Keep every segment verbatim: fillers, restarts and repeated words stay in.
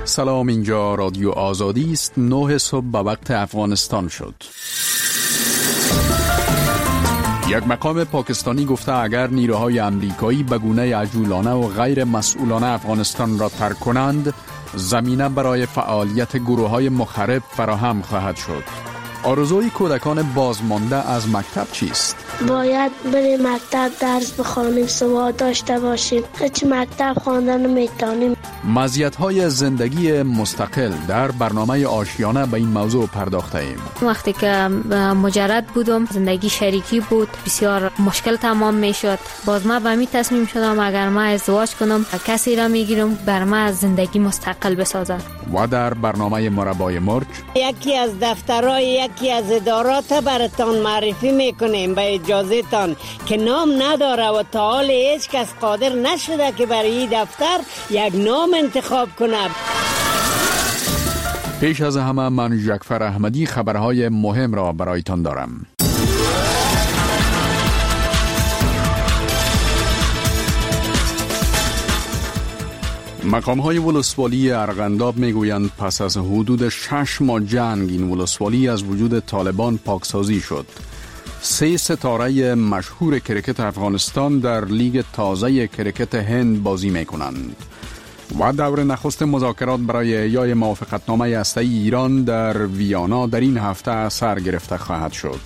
سلام، اینجا رادیو آزادی است. نه صبح به وقت افغانستان شد. یک مقام پاکستانی گفته اگر نیروهای امریکایی به گونه عجولانه و غیر مسئولانه افغانستان را ترک کنند، زمینه برای فعالیت گروه‌های مخرب فراهم خواهد شد. آرزوی کودکان بازمانده از مکتب چیست؟ باید بریم مکتب درس بخوانیم، سواد داشته باشیم. هیچ مکتب خواندن نمیتونیم. مزیت‌های زندگی مستقل در برنامه آشیانه به این موضوع پرداخته ایم. وقتی که مجرد بودم، زندگی شریکی بود، بسیار مشکل تمام میشد. باز ما به می تصمیم شدم اگر ما ازدواج کنم، کسی را میگیرم بر ما از زندگی مستقل بسازه. و در برنامه مربای مرج یکی از دفترهای یکی از ادارات براتان معرفی میکنیم به اجازه تان که نام نداره و تا حال هیچ کس قادر نشده که برای این دفتر یک نام انتخاب کنه. پیش از همه من جعفر احمدی خبرهای مهم را برایتان دارم. مقام‌های ولسوالی ارغنداب میگویند پس از حدود شش ماه جنگ این ولسوالی از وجود طالبان پاکسازی شد. سه ستاره مشهور کرکت افغانستان در لیگ تازه کرکت هند بازی میکنند. و دور نخست مذاکرات برای احیای موافقتنامه هسته‌ای ایران در ویانا در این هفته سر گرفته خواهد شد.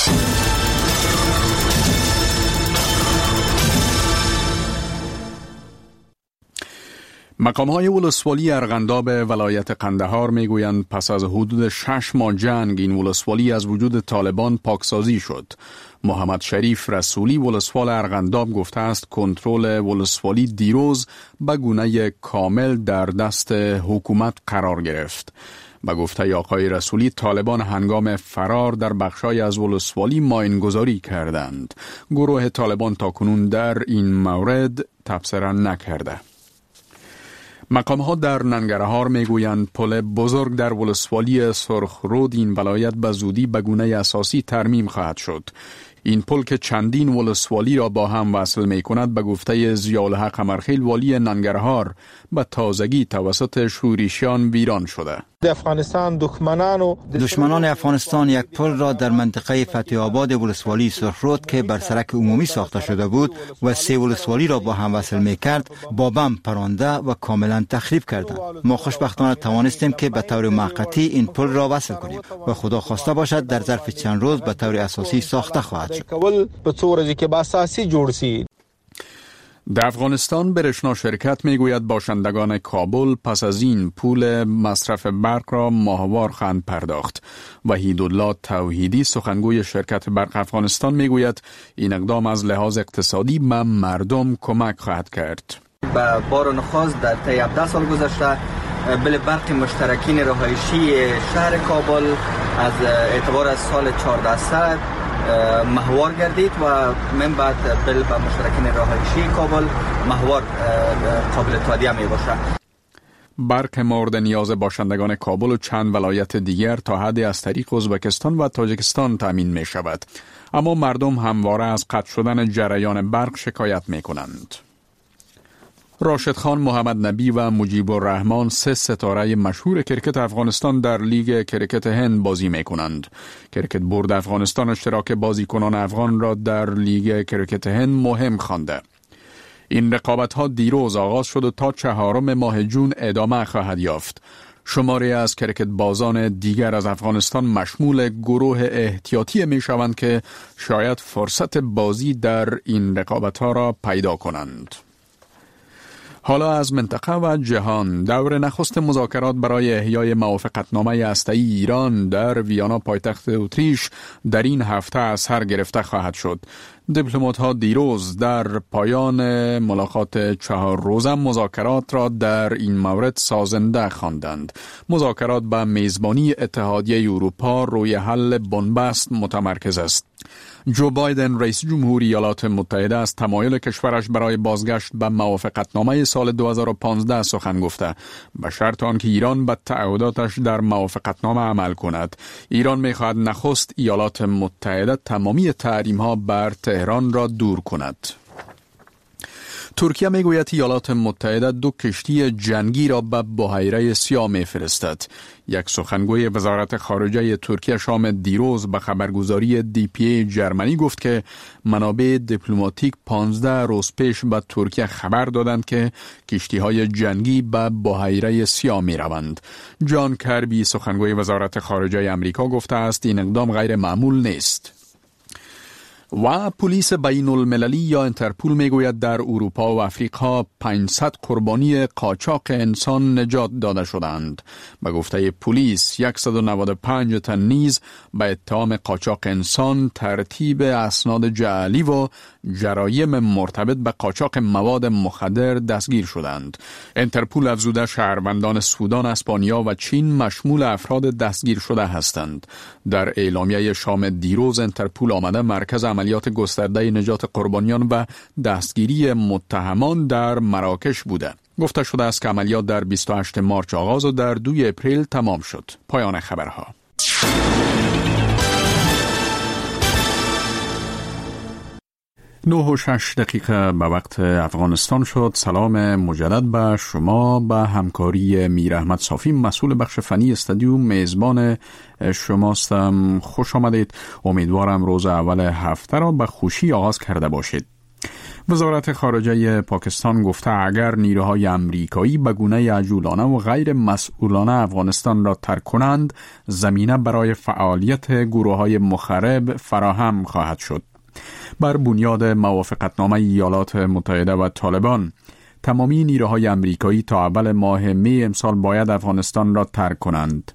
مقام‌های ولسوالی ارغنداب ولایت قندهار میگویند پس از حدود شش ماه جنگ این ولسوالی از وجود طالبان پاکسازی شد. محمد شریف رسولی ولسوال ارغنداب گفته است کنترل ولسوالی دیروز به گونه کامل در دست حکومت قرار گرفت. به گفته آقای رسولی طالبان هنگام فرار در بخشای از ولسوالی ماینگذاری کردند. گروه طالبان تاکنون در این مورد تبصره نکرده. مقام‌ها در ننگرهار میگویند پل بزرگ در ولسوالی سرخرود این ولایت به زودی به گونه اساسی ترمیم خواهد شد. این پل که چندین ولسوالی را با هم وصل می کند به گفته ضیاءالحق قمرخیل والی ننگرهار به تازگی توسط شوریشیان ویران شده. افغانستان دشمنان و دشمنان افغانستان یک پل را در منطقه فتح آباد ولسوالی سرخرود که بر سرک عمومی ساخته شده بود و سه ولسوالی را با هم وصل می کرد با بم پرانده و کاملا تخریب کردند. ما خوشبختانه توانستیم که به طور موقتی این پل را وصل کنیم و خدا خواسته باشد در ظرف چند روز به طور اساسی ساخته خواهد شد. در افغانستان برشنا شرکت میگوید باشندگان کابل پس از این پول مصرف برق را ماهوار خواهند پرداخت. وحیدالله توحیدی سخنگوی شرکت برق افغانستان میگوید این اقدام از لحاظ اقتصادی به مردم کمک خواهد کرد. با بار نخست در طی هفده سال گذشته بل برق مشترکین رهایشی شهر کابل از اعتبار از سال چهاردهصد ماهوار گردید و من بعد بل به مشترکین رهایشی کابل ماهوار قابل تادیه می باشد. برق مورد نیاز باشندگان کابل و چند ولایت دیگر تا حدی از طریق ازبکستان و تاجیکستان تامین می شود. اما مردم همواره از قطع شدن جریان برق شکایت می کنند. راشد خان محمد نبی و مجیب الرحمن سه ستاره مشهور کرکت افغانستان در لیگ کرکت هند بازی می کنند. کرکت بورد افغانستان اشتراک بازیکنان افغان را در لیگ کرکت هند مهم خوانده. این رقابت ها دیروز آغاز شد و تا چهارم ماه جون ادامه خواهد یافت. شماری از کرکت بازان دیگر از افغانستان مشمول گروه احتیاطی می شوند که شاید فرصت بازی در این رقابت ها را پیدا کنند. حالا از منطقه و جهان. دور نخست مذاکرات برای احیای موافقتنامه هسته‌ای ایران در ویانا پایتخت اتریش در این هفته سر گرفته خواهد شد. دیپلمات‌ها دیروز در پایان ملاقات چهار روزه مذاکرات را در این مورد سازنده خواندند. مذاکرات به میزبانی اتحادیه اروپا روی حل بنبست متمرکز است. جو بایدن رئیس جمهوری ایالات متحده از تمایل کشورش برای بازگشت به موافقتنامه سال دو هزار و پانزده سخن گفته، به شرط آنکه ایران به تعهداتش در موافقتنامه عمل کند. ایران می‌خواهد نخست ایالات متحده تمامی تحریم‌ها بر تهران را دور کند. ترکیه میگوید ایالات متحده دو کشتی جنگی را به بحیره سیاه میفرستد. یک سخنگوی وزارت خارجه ترکیه شام دیروز به خبرگزاری دی پی ای جرمنی گفت که منابع دیپلماتیک پانزده روز پیش به ترکیه خبر دادند که کشتی‌های جنگی به بحیره سیاه می روند. جان کربی سخنگوی وزارت خارجه امریکا گفته است این اقدام غیر معمول نیست. و پلیس بین المللی یا انترپول میگوید در اروپا و افریقا پانصد قربانی قاچاق انسان نجات داده شدند. به گفته پلیس صد و نود و پنج تن نیز به اتهام قاچاق انسان، ترتیب اسناد جعلی و جرایم مرتبط به قاچاق مواد مخدر دستگیر شدند. انترپول افزوده شهروندان سودان، اسپانیا و چین مشمول افراد دستگیر شده هستند. در اعلامیه شام دیروز انترپول آمده مرکز عملیات گسترده نجات قربانیان و دستگیری متهمان در مراکش بوده. گفته شده است که عملیات در بیست و هشتم مارس آغاز و در دوم اپریل تمام شد. پایان خبرها. نه و شش دقیقه به وقت افغانستان شد. سلام مجدد به شما. به همکاری میر احمد صافی مسئول بخش فنی استودیو میزبان شماستم. خوش آمدید. امیدوارم روز اول هفته را به خوشی آغاز کرده باشید. وزارت خارجه پاکستان گفته اگر نیروهای امریکایی به گونه عجولانه و غیر مسئولانه افغانستان را ترک کنند، زمینه برای فعالیت گروه‌های مخرب فراهم خواهد شد. بر بنیاد موافقتنامه ایالات متحده و طالبان، تمامی نیروهای امریکایی تا اول ماه می امسال باید افغانستان را ترک کنند،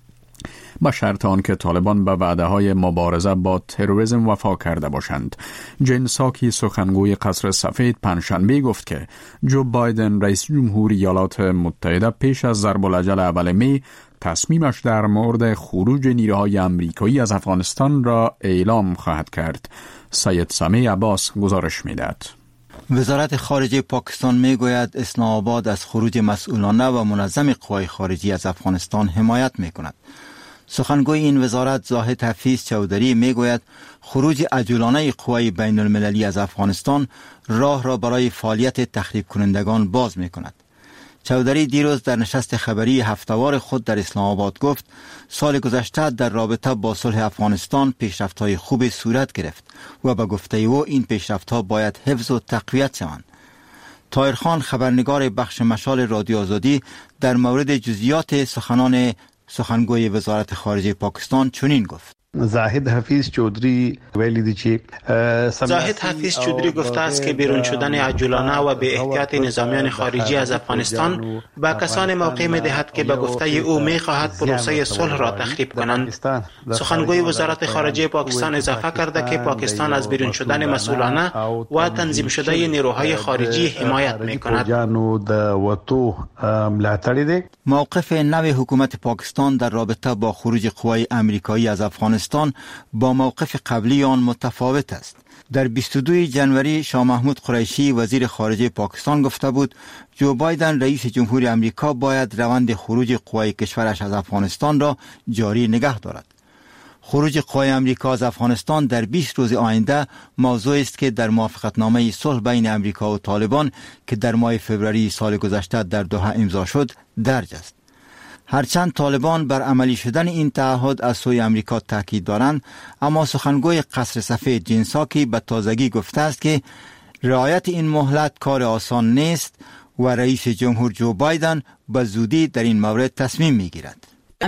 با شرط آنکه طالبان به وعده‌های مبارزه با تروریسم وفا کرده باشند. جین ساکی سخنگوی قصر سفید پنجشنبه گفت که جو بایدن رئیس جمهور ایالات متحده پیش از ضرب الاجل اول می تصمیمش در مورد خروج نیروهای امریکایی از افغانستان را اعلام خواهد کرد. سید سامی عباس گزارش می‌دهد. وزارت خارجه پاکستان میگوید اسلام آباد از خروج مسئولانه و منظم قوای خارجی از افغانستان حمایت میکند. سخنگوی این وزارت زاهد حفیظ چودری میگوید خروج عجولانه قوای بین المللی از افغانستان راه را برای فعالیت تخریب کنندگان باز میکند. چودری دیروز در نشست خبری هفته‌وار خود در اسلام آباد گفت سال گذشته در رابطه با صلح افغانستان پیشرفت‌های خوب صورت گرفت و به گفته او این پیشرفت‌ها باید حفظ و تقویت شوند. طاهر خان خبرنگار بخش مشال رادیو آزادی در مورد جزئیات سخنان سخنگوی وزارت خارجه پاکستان چنین گفت: زاهد حفیظ چودری ویلی دی چی زاهد حفیظ چودری گفته است که بیرون شدن عجولانه و به احتیاط نظامیان خارجی از افغانستان با کسان موقع می دهد که به گفته او می خواهد پروسه صلح را تخریب کنند. سخنگوی وزارت خارجه پاکستان اضافه کرده که پاکستان از بیرون شدن مسئولانه و تنظیم شده نیروهای خارجی حمایت می کند. موقف نو حکومت پاکستان در رابطه با خروج قوای امریکایی از افغانستان با موقف قبلی آن متفاوت است. در بیست و دوم ژانویه شاه محمود قریشی وزیر خارجه پاکستان گفته بود جو بایدن رئیس جمهور امریکا باید روند خروج قوای کشورش از افغانستان را جاری نگه دارد. خروج قوای امریکا از افغانستان در بیست روز آینده موضوع است که در موافقتنامه صلح بین امریکا و طالبان که در ماه فوریه سال گذشته در دوحه امضا شد درج است. هرچند طالبان بر عملی شدن این تعهد از سوی امریکا تاکید دارند، اما سخنگوی قصر سفید جین ساکی به تازگی گفته است که رعایت این مهلت کار آسان نیست و رئیس جمهور جو بایدن به زودی در این مورد تصمیم میگیرد.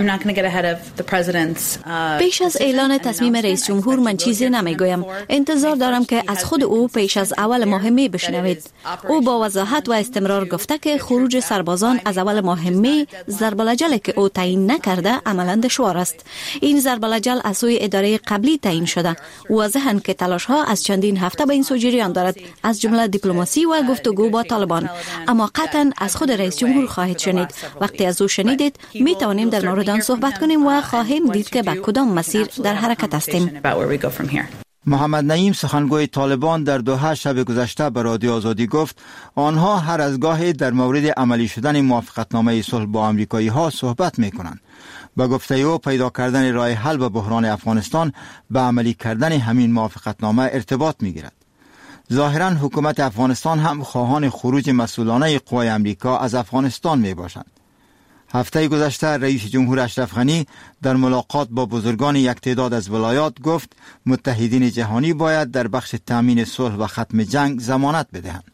پیش از اعلان تصمیم رئیس جمهور من چیزی نمیگویم. انتظار دارم که از خود او پیش از اول ماه می بشنوید. او با وضاحت و استمرار گفته که خروج سربازان از اول ماه می ضرب الاجل که او تعیین نکرده عملا دشوار است. این ضرب الاجل از سوی اداره قبلی تعیین شده. واضحاً که تلاش ها از چندین هفته به این سو جریان دارد، از جمله دیپلماسی و گفتگو با طالبان. اما قطعاً از خود رئیس جمهور خواهید شنید. وقتی از او شنیدید می توانیم در مورد آن صحبت کنیم و خواهیم دید که به کدام مسیر در حرکت هستیم. محمد نعیم سخنگوی طالبان در دوحه شب گذشته به رادیو آزادی گفت آنها هر از گاهی در مورد عملی شدن موافقتنامه صلح با آمریکایی ها صحبت می کنند. با گفته او پیدا کردن راه حل به بحران افغانستان به عملی کردن همین موافقتنامه ارتباط می گیرد. ظاهراً حکومت افغانستان هم خواهان خروج مسئولانه قوای امریکا از افغانستان می باشند. هفته گذشته رئیس جمهور اشرف غنی در ملاقات با بزرگان یک تعداد از ولایات گفت متحدین جهانی باید در بخش تامین صلح و ختم جنگ ضمانت بدهند.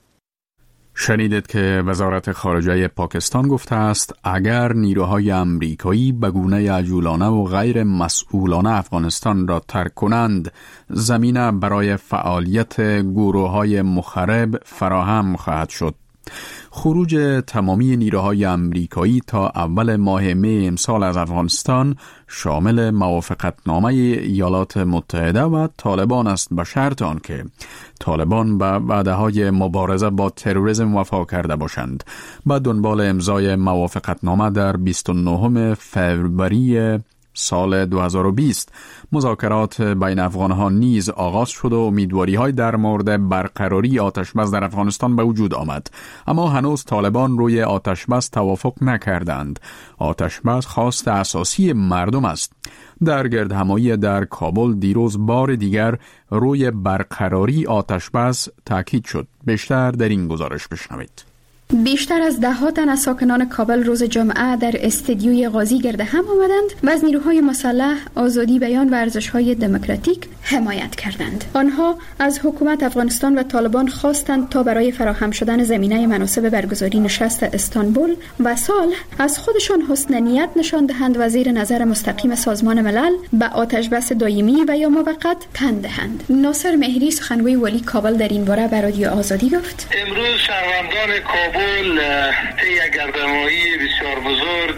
شنیدید که وزارت خارجه پاکستان گفته است اگر نیروهای امریکایی به گونه عجولانه و غیر مسئولانه افغانستان را ترک کنند، زمینه برای فعالیت گروه‌های مخرب فراهم خواهد شد. خروج تمامی نیروهای امریکایی تا اول ماه می امسال از افغانستان شامل موافقتنامه ایالات متحده و طالبان است، به شرط آنکه طالبان به وعده‌های مبارزه با تروریسم وفا کرده باشند. به دنبال امضای موافقتنامه در بیست و نهم فوریه سال دو هزار و بیست مذاکرات بین افغان‌ها نیز آغاز شد و امیدواری‌های در مورد برقراری آتش‌بس در افغانستان به وجود آمد، اما هنوز طالبان روی آتش‌بس توافق نکردند. آتش‌بس خواست اساسی مردم است. در گردهمایی در کابل دیروز بار دیگر روی برقراری آتش‌بس تاکید شد. بیشتر در این گزارش بشنوید. بیشتر از ده ها تن از ساکنان کابل روز جمعه در استدیوی قاضی گرد هم آمدند و از نیروهای مسلح آزادی بیان و ارزش‌های دموکراتیک حمایت کردند. آنها از حکومت افغانستان و طالبان خواستند تا برای فراهم شدن زمینه مناسب برگزاری نشست استانبول و صلح از خودشان حسن نیت نشان دهند و زیر نظر مستقیم سازمان ملل به آتش‌بس دائمی و یا موقت تن دهند. ناصر مهری سخنگوی ولی کابل در این باره به رادیو آزادی گفت: امروز شهروندان کابل طی یک گردهمایی بسیار بزرگ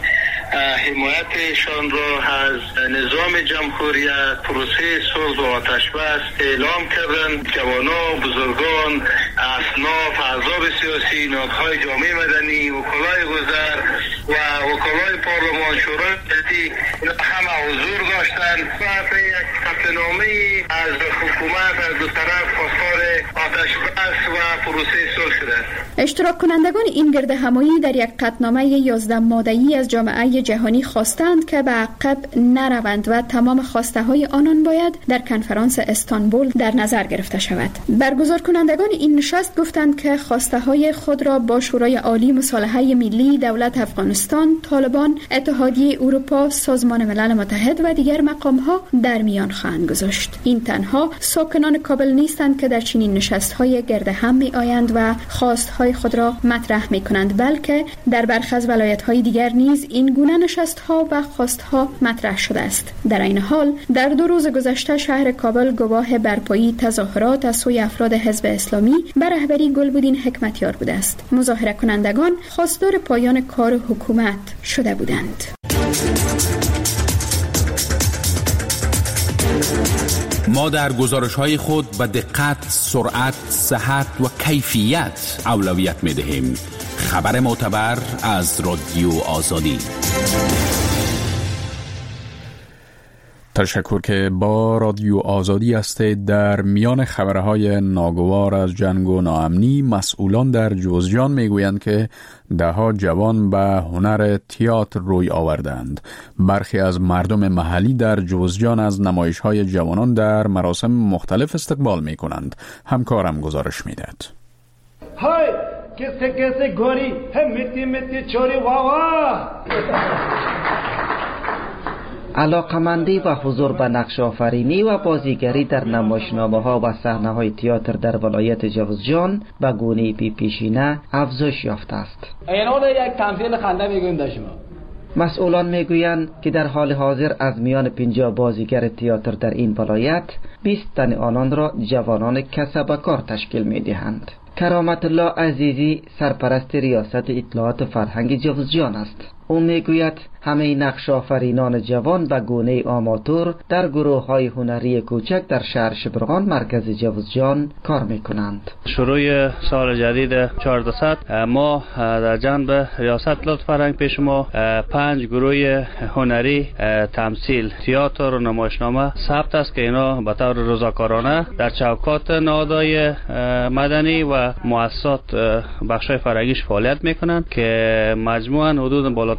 حمایتشان را از نظام جمهوریت، پروسه صلح و آتش‌بس اعلام کردند. جوانان، بزرگان، اصناف، احزاب سیاسی، نهادهای جامعه مدنی، وکلای وزر و وکلای پارلمان، شورای ملی همه حضور داشتند و یک قطعنامه از حکومت از دو طرف خواستار آتش‌بس و پروسه صلح شده. اشتراک کنندگان این گرد همایی در یک قطعنامه یازده ماده‌ای از جامعه جهانی خواستند که به عقب نروند و تمام خواسته های آنان باید در کنفرانس استانبول در نظر گرفته شود. برگزار کنندگان این نشست گفتند که خواسته های خود را با شورای عالی مصالحه ملی، دولت افغانستان، طالبان، اتحادیه اروپا، سازمان ملل متحد و دیگر مقام ها در میان خواهند گذاشت. این تنها ساکنان کابل نیستند که در چنین نشست های گرد هم می آیند و خواست های خود را مطرح می کنند، بلکه در برخی از ولایت های دیگر نیز این گونه نشست ها و خواست ها مطرح شده است. در این حال در دو روز گذشته شهر کابل گواه برپایی تظاهرات از سوی افراد حزب اسلامی به رهبری گلبدین حکمتیار بوده است. مظاهره کنندگان خواستار پایان کار حکومت شده بودند. ما در گزارش‌های خود به دقت، سرعت، صحت و کیفیت اولویت می‌دهیم. خبر معتبر از رادیو آزادی. تشکر که با رادیو آزادی هستید. در میان خبرهای ناگوار از جنگ و ناامنی، مسئولان در جوزجان میگویند که دهها جوان به هنر تئاتر روی آوردند. برخی از مردم محلی در جوزجان از نمایش‌های جوانان در مراسم مختلف استقبال می‌کنند. همکارم گزارش می‌دهد. های کسی کسی گوری هم میتی میتی چوری واوا. علاقمندی و حضور به نقش آفرینی و بازیگری در نمایشنامه‌ها و صحنه‌های تئاتر در ولایت جوزجان به گونه بی پیشینه افزایش یافته است. اینو یک تمثیل خنده میگویم در شما. مسئولان میگویند که در حال حاضر از میان پنجاه بازیگر تئاتر در این ولایت بیست تن آنان را جوانان کسب و کار تشکیل میدهند. کرامت الله عزیزی سرپرست ریاست اطلاعات فرهنگ جوزجان است. او میگوید همه نقش آفرینان جوان و گونه آماتور در گروه‌های هنری کوچک در شهر شبرغان مرکز جوزجان کار میکنند. شروع سال جدید چهاردهصد ما در جنب ریاست اطلاعات فرهنگ پیش ما پنج گروه هنری تمثیل، تئاتر و نمایشنامه ثبت است که اینا به طور رضاکارانه در چوکات نهادهای مدنی و مؤسسات بخشای فرهنگیش فعالیت میکنند که مجموعاً حدود بالاتر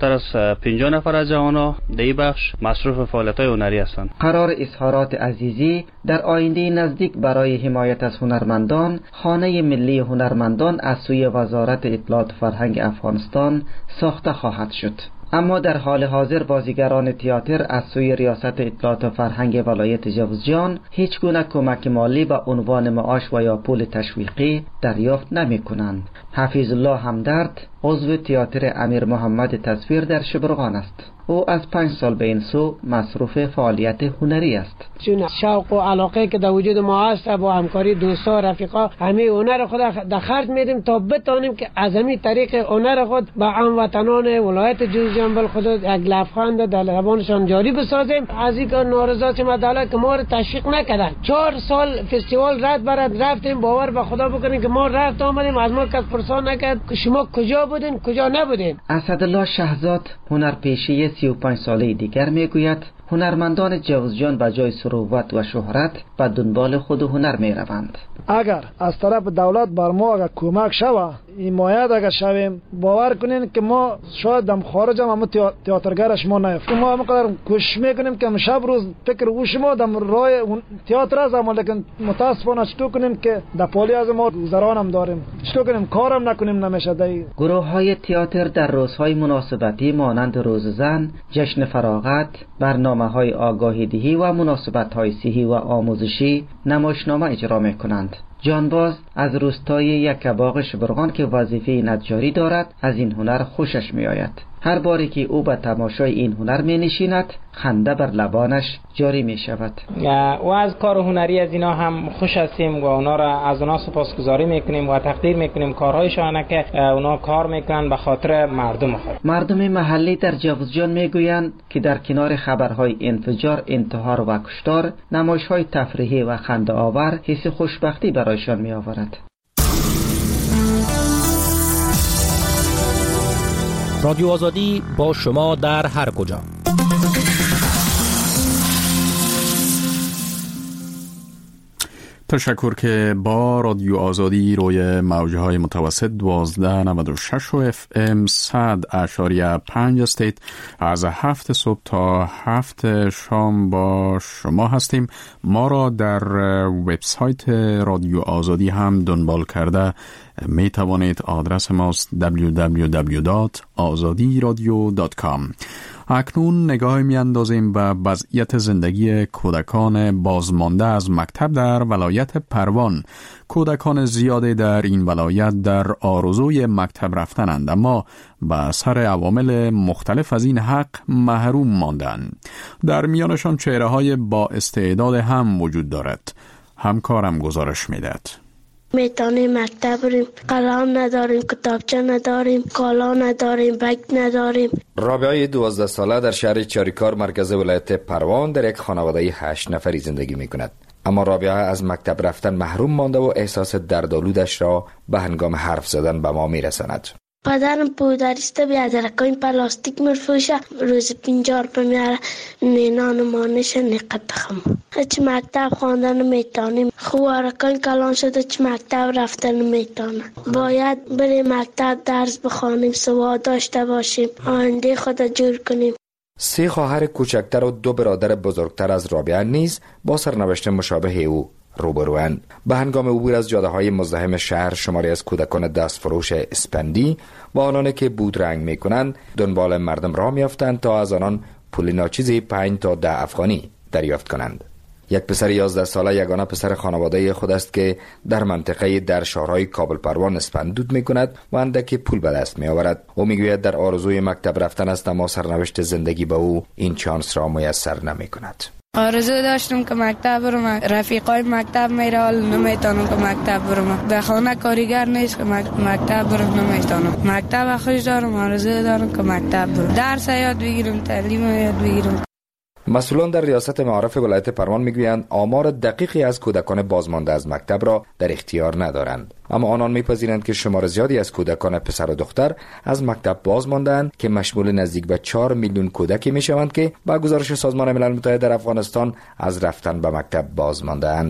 بالاتر از پنجاه نفر از جوانان در این بخش مصروف فعالیت‌های هنری هستند. قرار اظهارات عزیزی در آینده نزدیک برای حمایت از هنرمندان خانه ملی هنرمندان از سوی وزارت اطلاعات و فرهنگ افغانستان ساخته خواهد شد. اما در حال حاضر بازیگران تئاتر از سوی ریاست اطلاعات و فرهنگ ولایت جوزجان هیچ گونه کمک مالی و عنوان معاش و یا پول تشویقی دریافت نمی کنند. حفیظ الله همدرد عضو تئاتر امیر محمد تصویر در شبرغان است. او از پنج سال به این سو مصروف فعالیت هنری است. چون شوق و علاقه که در وجود ما است با همکاری دوستا و رفیقا همه هنر خود در خرج میدیم تا بتانیم که از همین طریق هنر خود با هموطنان ولایت جوزجان بل خود یک لبخند در لبانشان جاری بسازیم. از این کار نارضا شدیم عدالت که ما رو تشویق نکردن. چهار سال فستیوال رد برد رفتیم، باور به خدا بکنیم که ما رفت آمدیم از ما کس پرسان نکرد که شما کجا بودین کجا نبودین. اسدالله شهزاد هنرپیشه سی و پنج ساله دیگر میگوید هنرمندان جوزجان به جای ثروت و شهرت به دنبال خود هنر می روند. اگر از طرف دولت بر ما اگر کمک شود حمایت اگر شویم باور کنین که ما شاید دم خارج هم اما تئاترگرش ما نیفتیم. ما همقدر کوشش میکنیم که شب روز فکر او شما دم راه تئاتر است، اما لیکن متاسفانه چطور کنیم که در پالی از ما گذران هم داریم، چطور کنیم کارم نکنیم نمیشه. دی گروه های تئاتر در روزهای مناسبتی مانند روز زن، جشن فراغت، برنامه های آگاهی دهی و مناسبت های صحی و آموزشی نمایشنامه اجرا می کنند. جانباز از روستای یکباغ شبرغان که وظیفه نجاری دارد از این هنر خوشش می آید. هر باری که او به تماشای این هنر می نشیند خنده بر لبانش جاری می شود. و از کار هنری از اینا هم خوش هستیم و اونا را از اونا سپاسگزاری می کنیم و تقدیر می کنیم کارهایشان که اونا کار می کنند به خاطر مردم خود. مردم محلی در جوزجان می گویند که در کنار خبرهای انفجار، انتحار و کشتار، نمایش‌های تفریحی و خنده آور حس خوشبختی برایشان می آورد. رادیو آزادی با شما در هر کجا. تشکر که با رادیو آزادی روی موجهای متوسط دوازده نود و شش و اف ام صد اشاریه پنج استید از هفت صبح تا هفت شام با شما هستیم. ما را در وبسایت رادیو آزادی هم دنبال کرده می توانید. آدرس ماست دبلیو دبلیو دبلیو دات آزادی رادیو دات کام. اکنون نگاه می اندازیم به وضعیت زندگی کودکان بازمانده از مکتب در ولایت پروان. کودکان زیاده در این ولایت در آرزوی مکتب رفتنند، اما به اثر عوامل مختلف از این حق محروم ماندند. در میانشان چهره های با استعداد هم وجود دارد. همکارم گزارش میدهد. میتونیم مکتب بریم، قلم نداریم، کتابچه نداریم، کالا نداریم، بگ نداریم. رابعه دوازده ساله در شهر چاریکار مرکز ولایت پروان در یک خانواده هشت نفری زندگی می کند. اما رابعه از مکتب رفتن محروم مانده و احساس دردآلودش را به هنگام حرف زدن به ما می رساند. پدرم پودریسته بیادرکا این پلاستیک مرفوشه روز پینجار بمیاره نینان مانش نقد بخم. هچ مکتب خواندن میتانیم، خوارکان کلان شده چه مکتب رفتن میتانه. باید بریم مکتب درس بخوانیم، سواد داشته باشیم، آینده خود جور کنیم. سه خواهر کوچکتر و دو برادر بزرگتر از رابعه نیز با سرنوشت مشابه او روبروند. به هنگام عبور از جاده های مزدحم شهر شماری از کودکان دستفروش اسپندی و آنان که بود رنگ می کنند دنبال مردم را می افتند تا از آنان پول ناچیزی پنج تا ده افغانی دریافت کنند. یک پسر یازده ساله یگانه پسر خانواده خود است که در منطقه در شهرهای کابل پروان اسپندود می کند و اندکی پول به دست می آورد. او می گوید در آرزوی مکتب رفتن است، اما سرنوشت زندگی به او این چانس را میسر نمی کند. آرزو داشتم که مکتب برم، رفیقای مکتب میره حال نمیتونم که مکتب برم. به خانه کاریگر نیست که مکتب برم نمیتونم. مکتب خوش دارم، آرزو دارم که مکتب برم، درس یاد بگیرم، تعلیم یاد بگیرم. مسئولان در ریاست معارف ولایت پروان میگویند آمار دقیقی از کودکان بازمانده از مکتب را در اختیار ندارند، اما آنان میپذیرند که شمار زیادی از کودکان پسر و دختر از مکتب بازمانده‌اند که مشمول نزدیک به چهار میلیون کودکی میشوند که با گزارش سازمان ملل متحد در افغانستان از رفتن به مکتب بازمانده‌اند.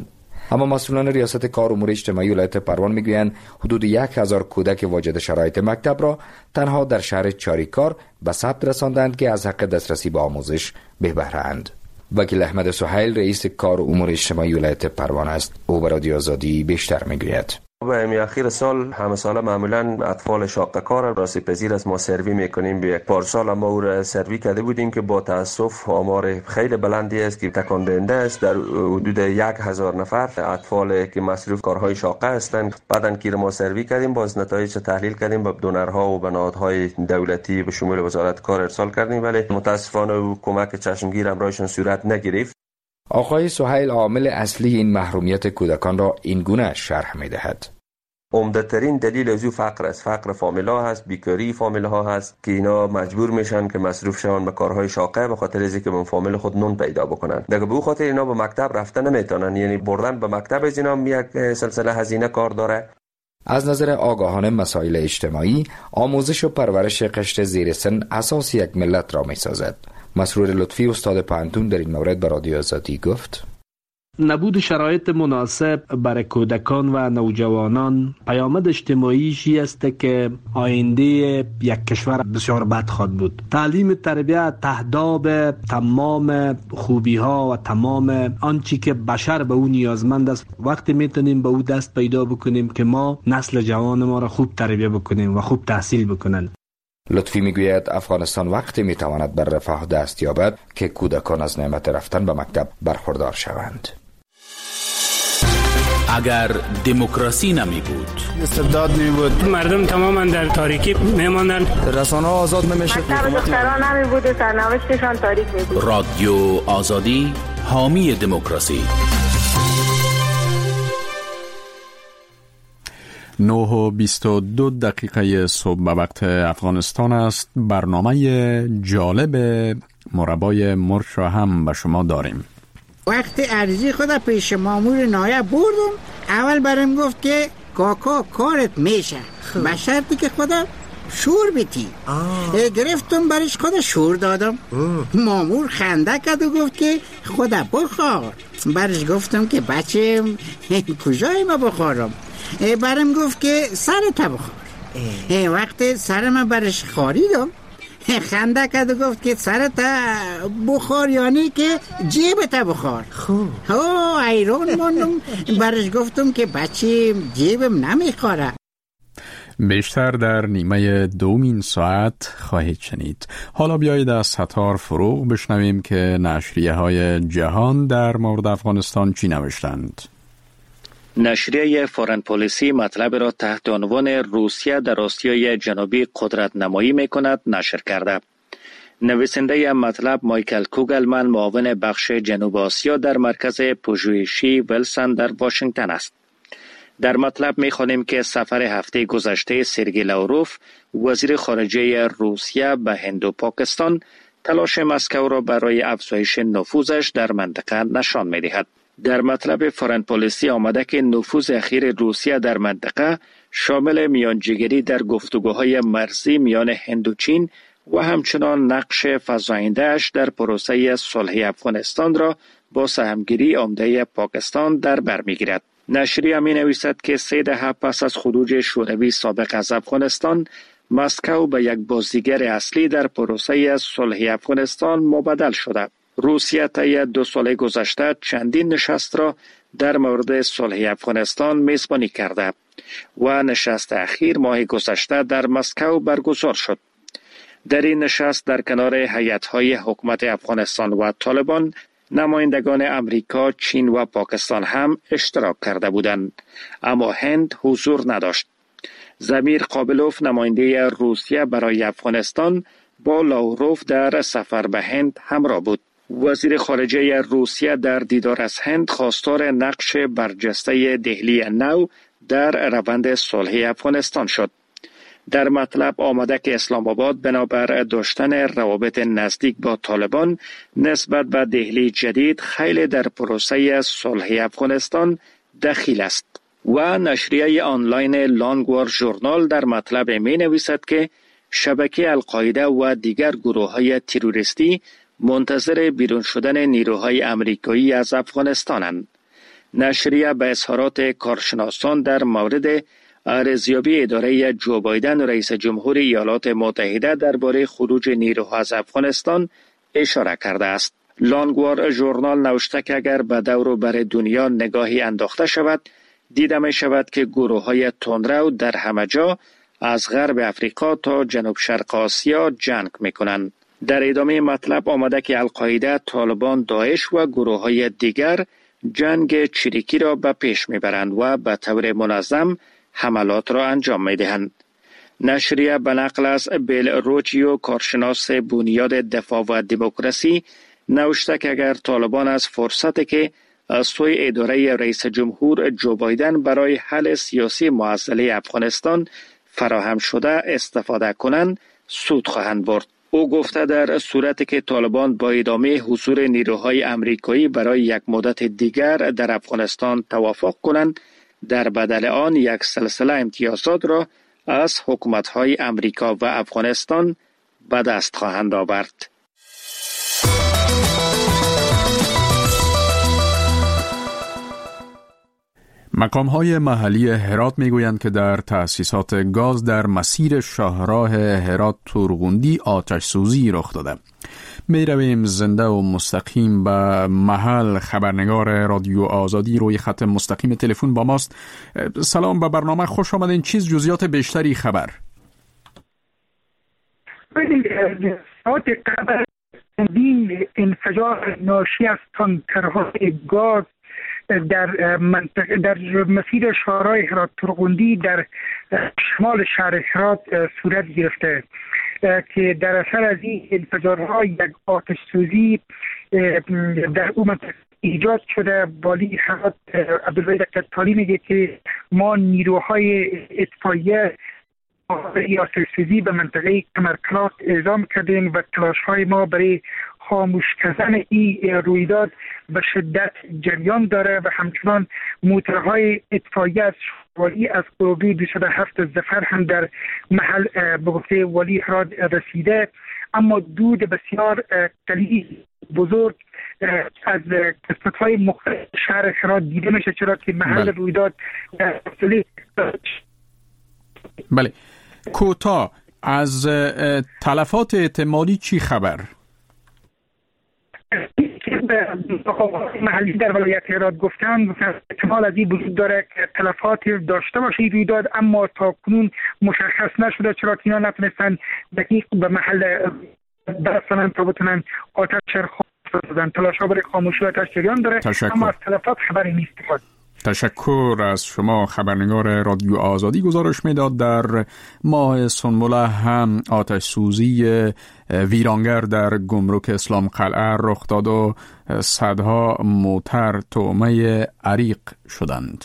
اما مسئولان ریاست کار امور اجتماعی ولایت پروان میگویند حدود یک هزار کودک واجد شرایط مکتب را تنها در شهر چاریکار به ثبت رساندند که از حق دسترسی به آموزش بی بهره اند. وکیل احمد سهیل رئیس کار امور اجتماعی ولایت پروان است. او به رادیو آزادی بیشتر میگوید. به می اخیر سال همه ساله معمولا اطفال شاقه کار را پذیر از ما سروی میکنیم. به یک پارسال ما او را سروی کرده بودیم که با تاسف آمار خیلی بلندی است که تکان دهنده است. در حدود یک هزار نفر اطفال که مصروف کارهای شاقه هستند بعدن که ما سروی کردیم، باز نتایج تحلیل کردیم، به دونرها و نهادهای دولتی به شمول وزارت کار ارسال کردیم، ولی متاسفانه کمک چشمگیر امرایشان صورت نگرفت. آقای سهیل عامل اصلی این محرومیت کودکان را این گونه شرح می‌دهد. عمده‌ترین دلیل از او فقر است. فقر فامیلا هست، بیکاری فامیلا ها هست که اینا مجبور میشن که مصروف شون به کارهای شاقه به خاطر اینکه به فامیل خود نون پیدا بکنن. دیگه به خاطر اینا به مکتب رفتن نمیتونن، یعنی بردن به مکتب از اینا یک سلسله هزینه کار داره. از نظر آگاهان مسائل اجتماعی، آموزش و پرورش قشر زیر سن اساس یک ملت را میسازد. مسرور لطفی استاد پانتون در این مورد به رادیو آزادی گفت: نبود شرایط مناسب برای کودکان و نوجوانان پیامد اجتماعیشی است که آینده یک کشور بسیار بد خواهد بود. تعلیم تربیت تهداب تمام خوبی ها و تمام آنچه که بشر به او نیازمند است. وقتی میتونیم به او دست پیدا بکنیم که ما نسل جوان ما را خوب تربیت بکنیم و خوب تحصیل بکنن. لطفی میگوید افغانستان وقتی میتواند بر رفاه دست یابد که کودکان از نعمت رفتن به مکتب برخوردار شوند. اگر دموکراسی نمی بود، استبداد نمی بود، مردم تماما در تاریکی میماندند، رسانه ها آزاد نمیشد، مکتب دختران نمی بود، سرنوشتشان تاریک می بود. رادیو آزادی، حامی دموکراسی. نه و بیست و دو دقیقه صبح به وقت افغانستان است. برنامه جالب مربای مرچ را هم به شما داریم. وقتی عرضی خود پیش مامور نایب بردم، اول برام گفت که کاکا کارت میشه به شرطی که خدا شور بیتی. گرفتم برش خدا شور دادم. مامور خنده کرد و گفت که خدا بخور. برش گفتم که بچه کجای ما بخورم؟ برام گفت که سرت بخور. وقت سرم برش خاریدم، خنده کرد و گفت که سرت بخور یعنی که جیبت بخور. خوب او ایران ماندم. برش گفتم که بچه جیبم نمیخوره. بیشتر در نیمه دومین ساعت خواهید شنید. حالا بیایید از ستار فروغ بشنویم که نشریه های جهان در مورد افغانستان چی نوشتند. نشریه فورن پالیسی مطلب را تحت عنوان روسیه در آسیای جنوبی قدرت نمایی می کند نشر کرده. نویسنده مطلب مایکل کوگلمن معاون بخش جنوب آسیا در مرکز پژوهشی ویلسون در واشنگتن است. در مطلب می خوانیم که سفر هفته گذشته سرگئی لاوروف وزیر خارجه روسیه به هند و پاکستان تلاش مسکو را برای افزایش نفوذش در منطقه نشان می دهد. در مطلب فورن پالیسی آمده که نفوذ اخیر روسیه در منطقه شامل میانجیگری در گفتگوهای مرزی میان هند و چین و همچنان نقش فزاینده‌اش در پروسه صلح افغانستان را با سهمگیری عمده پاکستان در بر می‌گیرد. نشریه می‌نویسد که سه دهه پس از خروج شوروی سابق از افغانستان، مسکو به یک بازیگر اصلی در پروسه صلح افغانستان مبدل شده. روسیه طی دو سال گذشته چندین نشست را در مورد صلح افغانستان میزبانی کرده و نشست اخیر ماه گذشته در مسکو برگزار شد. در این نشست در کنار هیئت‌های حکومت افغانستان و طالبان، نمایندگان امریکا، چین و پاکستان هم اشتراک کرده بودند، اما هند حضور نداشت. زمیر قابلوف نماینده روسیه برای افغانستان با لاوروف در سفر به هند همراه بود. وزیر خارجه روسیه در دیدار از هند خواستار نقش برجسته دهلی نو در روند صلح افغانستان شد. در مطلب آمده که اسلام آباد بنابر داشتن روابط نزدیک با طالبان نسبت به دهلی جدید خیلی در پروسه صلح افغانستان دخیل است. و نشریه آنلاین لانگوار ژورنال در مطلب می نویسد که شبکه القاعده و دیگر گروه‌های تروریستی منتظر بیرون شدن نیروهای امریکایی از افغانستانند. نشریه به اظهارات کارشناسان در مورد ارزیابی اداره جو بایدن رئیس جمهور ایالات متحده درباره خروج نیروها از افغانستان اشاره کرده است. لانگوار ژورنال نوشته که اگر به دور و بر دنیا نگاهی انداخته شود، دیده می شود که گروه های تندرو در همه جا از غرب افریقا تا جنوب شرق آسیا جنگ می کنند. در ادامه مطلب آمده که القاعده، طالبان، داعش و گروه های دیگر جنگ چریکی را به پیش می برند و به طور منظم حملات را انجام می دهند. نشریه به نقل از بیل روچیو، کارشناس بنیاد دفاع و دموکراسی، نوشته که اگر طالبان از فرصتی که از سوی اداره رئیس جمهور جو بایدن برای حل سیاسی معضله افغانستان فراهم شده استفاده کنند، سود خواهند برد. او گفته در صورتی که طالبان با ادامه حضور نیروهای امریکایی برای یک مدت دیگر در افغانستان توافق کنند، در بدل آن یک سلسله امتیازات را از حکومت‌های امریکا و افغانستان به دست خواهند آورد. مقام‌های محلی هرات می‌گویند که در تأسیسات گاز در مسیر شاهراه هرات تورغوندی آتش سوزی رخ داده. می رویم زنده و مستقیم به محل. خبرنگار رادیو آزادی روی خط مستقیم تلفن با ماست. سلام، به برنامه خوش آمدین. چیز جزئیات بیشتری خبر؟ جزئیات خبر این انفجار ناشی از تانکرهای گاز در منطقه در مسیر شاهراه هرات تورغوندی در شمال شهر هرات صورت گرفته که در اثر از این انفجارها یک آتش سوزی در اون منطقه ایجاد شده. والی هرات عبدالوحید قطاری میگه که ما نیروهای اطفائیه آتش سوزی به منطقه کمرکلاک اعزام کردیم و تلاش‌های ما برای خاموش کردن این رویداد به شدت جریان داره و همچنان موتورهای اطفائیه از والی از قربی دویست و هفت ظفر هم در محل به گفته والی هرات رسیده، اما دود بسیار قلیل بزرگ از قسمت‌های مختلف شهر هرات دیده میشه، چرا که محل بله. رویداد در فاصله بله. کوتاه از تلفات احتمالی چی خبر؟ محلی در ولایت هرات گفتن احتمال از این وجود داره که تلفات داشته باشه رویداد، اما تا کنون مشخص نشده، چرا که اینا نتونستن دقیق به محل برسانن تا بتونن آتش خاموش بزنن. تلاش‌ها برای خاموشی آتش جریان داره، تشکر. اما از تلفات خبری نیست. تشکر از شما. خبرنگار رادیو آزادی گزارش میداد در ماه سنبله هم آتش سوزی ویرانگر در گمرک اسلام قلعه رخ داد و صدها موتر طعمه عریق شدند.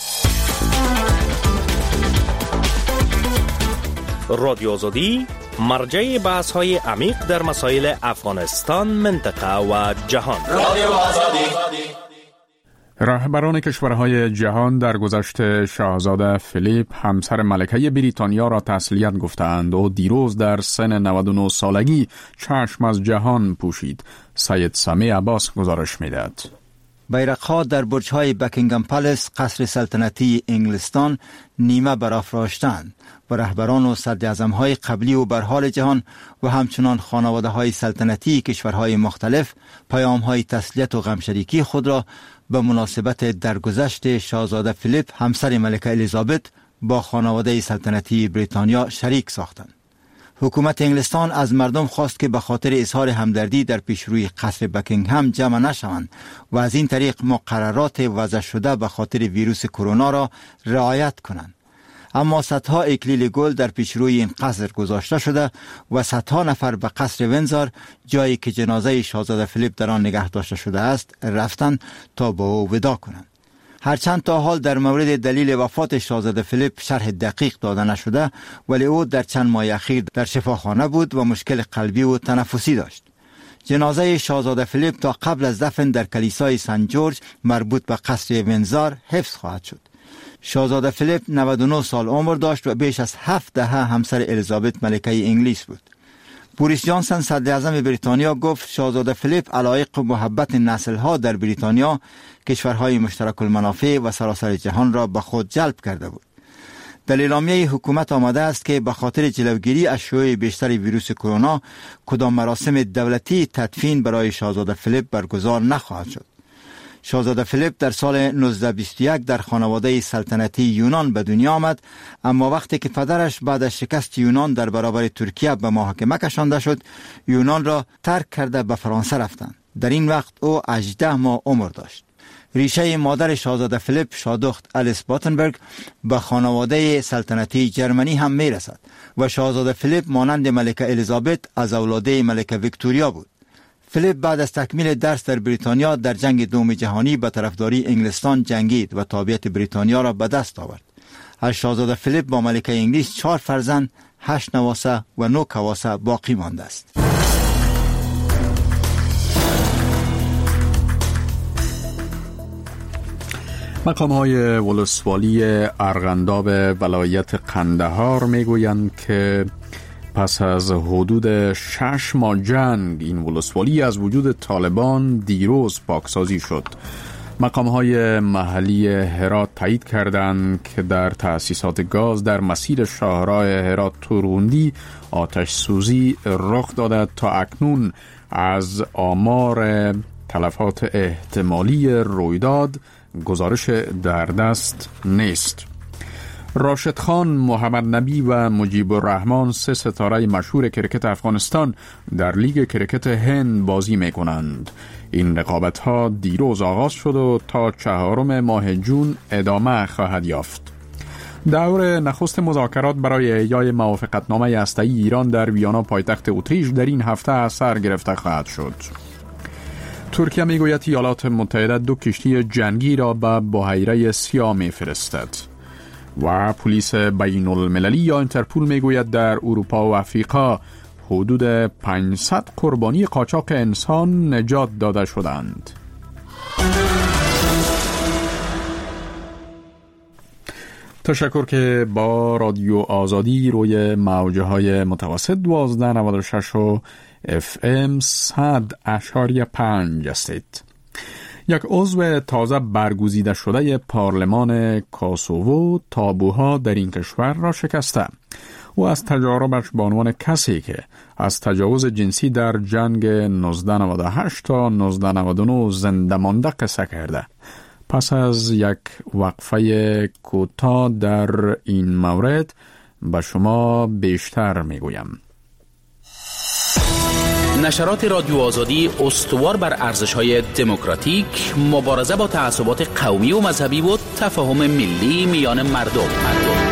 رادیو آزادی مرجع بحث های عمیق در مسائل افغانستان، منطقه و جهان. رادیو آزادی. رهبران کشورهای جهان در گذشته شاهزاده فیلیپ همسر ملکه بریتانیا را تسلیت گفتند و دیروز در سن نود و نه سالگی چشم از جهان پوشید. سید سمی عباس گزارش میدهد. بیرق‌ها در برج‌های بکینگهام پالیس، قصر سلطنتی انگلستان، نیمه برافراشتند و رهبران و صدراعظم‌های قبلی و برحال جهان و همچنان خانواده‌های سلطنتی کشورهای مختلف پیام‌های تسلیت و غمشریکی خود را به مناسبت درگذشت شاهزاده فیلیپ همسر ملکه الیزابت با خانواده سلطنتی بریتانیا شریک ساختند. حکومت انگلستان از مردم خواست که به خاطر اظهار همدردی در پیشروی قصر بکینگهام جمع نشوند و از این طریق مقررات وضع شده به خاطر ویروس کرونا را رعایت کنند. اما صدها اکلیل گل در پیشروی این قصر گذاشته شده و صدها نفر به قصر ونزار، جایی که جنازه شاهزاده فیلیپ در آن نگه داشته شده است، رفتند تا با او وداع کنند. هرچند تا حال در مورد دلیل وفات شاهزاده فیلیپ شرح دقیق داده نشده، ولی او در چند ماه اخیر در شفاخانه بود و مشکل قلبی و تنفسی داشت. جنازه شاهزاده فیلیپ تا قبل از دفن در کلیسای سنت جورج مربوط به قصر ونزار حفظ خواهد شد. شاهزاده فیلیپ نود و نه سال عمر داشت و بیش از هفت دهه همسر الیزابت ملکه انگلیس بود. بوریس جانسن صدر اعظم بریتانیا گفت شاهزاده فیلیپ علایق و محبت نسل‌ها در بریتانیا، کشورهای مشترک المنافع و سراسر جهان را به خود جلب کرده بود. در اعلامیه حکومت آمده است که به خاطر جلوگیری از شیوع بیشتر ویروس کرونا کدام مراسم دولتی تدفین برای شاهزاده فیلیپ برگزار نخواهد شد. شاهزاده فیلیپ در سال نوزده بیست و یک در خانواده سلطنتی یونان به دنیا آمد، اما وقتی که پدرش بعد از شکست یونان در برابر ترکیه به محاکمه کشانده شد، یونان را ترک کرده به فرانسه رفتند. در این وقت او هجده ماه عمر داشت. ریشه مادر شاهزاده فیلیپ، شادخت الیس باتنبرگ، به خانواده سلطنتی جرمنی هم می رسد و شاهزاده فیلیپ مانند ملکه الیزابت از اولاده ملکه ویکتوریا بود. فیلیپ بعد از تکمیل درس در بریتانیا در جنگ دوم جهانی به طرفداری انگلستان جنگید و تابعیت بریتانیا را به دست آورد. از شاهزاده فیلیپ با ملکه انگلیس چهار فرزند، هشت نواسه و نه کواسه باقی مانده است. مقام های ولسوالی ارغنداب ولایت قندهار می گویند که پس از حدود شش ماه جنگ این ولسوالی از وجود طالبان دیروز پاکسازی شد. مقام های محلی هرات تایید کردند که در تأسیسات گاز در مسیر شاهراه هرات توروندی آتش سوزی رخ داده. تا اکنون از آمار تلفات احتمالی رویداد گزارش در دست نیست. راشد خان، محمد نبی و مجیب الرحمن، سه ستاره مشهور کرکت افغانستان، در لیگ کرکت هند بازی می کنند. این رقابت ها دیروز آغاز شد و تا چهارم ماه جون ادامه خواهد یافت. دور نخست مذاکرات برای احیای موافقتنامه هسته‌ای ایران در ویانا پایتخت اتریش در این هفته سر گرفته خواهد شد. ترکیه میگوید ایالات متحده دو کشتی جنگی را به بحیره سیاه میفرستد و پلیس بین المللی یا اینترپول میگوید در اروپا و افریقا حدود پانصد قربانی قاچاق انسان نجات داده شدند. تشکر که با رادیو آزادی روی موجه های متوسط دوازده نود و شش و اف ام صد اشاری پنج هستید. یک عضو تازه برگزیده شده پارلمان کاسوو تابوها در این کشور را شکسته. او از تجاربش به عنوان کسی که از تجاوز جنسی در جنگ نوزده نود و هشت تا نوزده نود و نه زنده مانده قصه کرده. پس از یک وقفه کوتاه در این مورد به شما بیشتر میگویم. نشرات رادیو آزادی استوار بر ارزش‌های دموکراتیک، مبارزه با تعصبات قومی و مذهبی و تفاهم ملی میان مردم. مردم.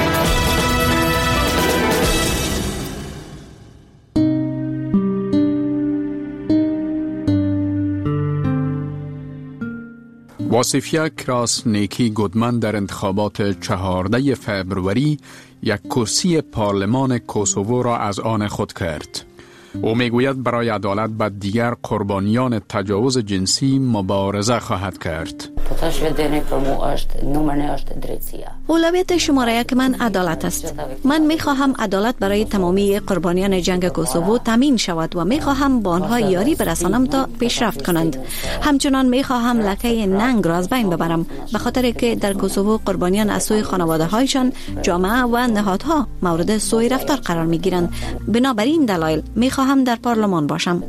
واسیفیا کراسنیکی گودمن در انتخابات چهاردهم فوریه یک کرسی پارلمان کوسوو را از آن خود کرد. او میگوید برای عدالت با دیگر قربانیان تجاوز جنسی مبارزه خواهد کرد. اولویت شماره یک من عدالت است. من میخواهم عدالت برای تمامی قربانیان جنگ کوسوو تامین شود و میخواهم با آنها یاری برسانم تا پیشرفت کنند. همچنان میخواهم لکه ننگ را از بین ببرم، به خاطر که در کوسوو قربانیان از سوی خانواده هایشان، جامعه و نهادها مورد سوء رفتار قرار میگیرند. بنابراین دلایل میخواهم در پارلمان باشم.